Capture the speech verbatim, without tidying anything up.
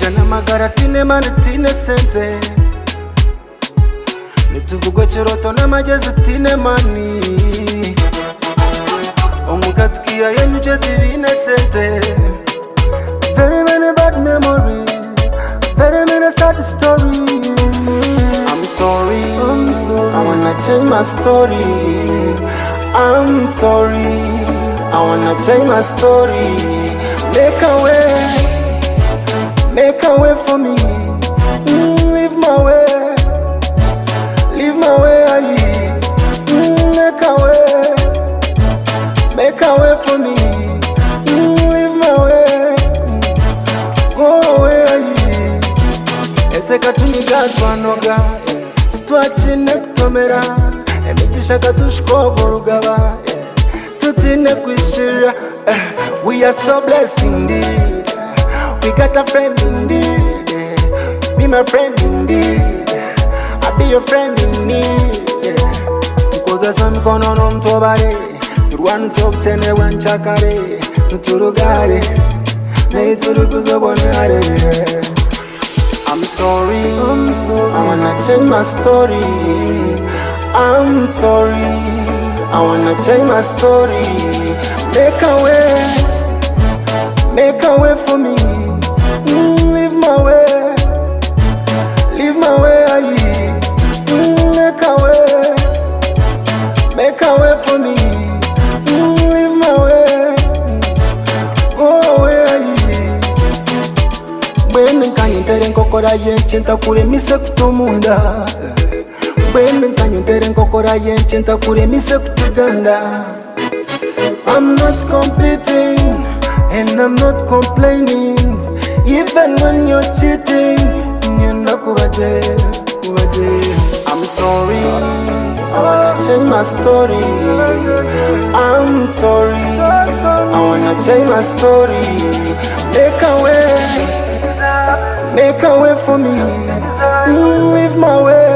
namagara tine mani tine sente nituvugo chiroto namajezi tine mani omukatukia yenyu chetivine sente. Very many bad memories, very many sad stories. I'm sorry, I'm sorry, I wanna change my story. I'm sorry, I wanna change my story. Make a way, make a way for me. Mm, leave my way, leave my way, aye. Mm, make a way, make a way for me. Mm, leave my way, go away, aye. Ezeka tunigatwa noga, stwachine kutomera. Emitisha katushkogo rugaba, tutine kwishira. We are so blessed indeed. We got a friend indeed. Be my friend indeed. I'll be your friend in need. Because there's some going on on Tobare. Turwan soap chene wan chakare. Nuturugare. Neturuguzabonare. I'm sorry, I'm sorry, I wanna change my story. I'm sorry, I wanna change my story. Make a way, make a way for me. Mm, leave my way, leave my way, aye. Mm, make a way, make a way for me. Mm, leave my way, go away, aye. When nkanyitere nkokora yenche ntakure mise kutumunda. When nkanyitere nkokora yenche ntakure mise kutuganda. I'm not competing and I'm not complaining. Even when you're cheating, you're not kubaje, kubaje. I'm sorry, I wanna change my story. I'm sorry, I wanna change my story. Make a way, make a way for me. Mm, leave my way.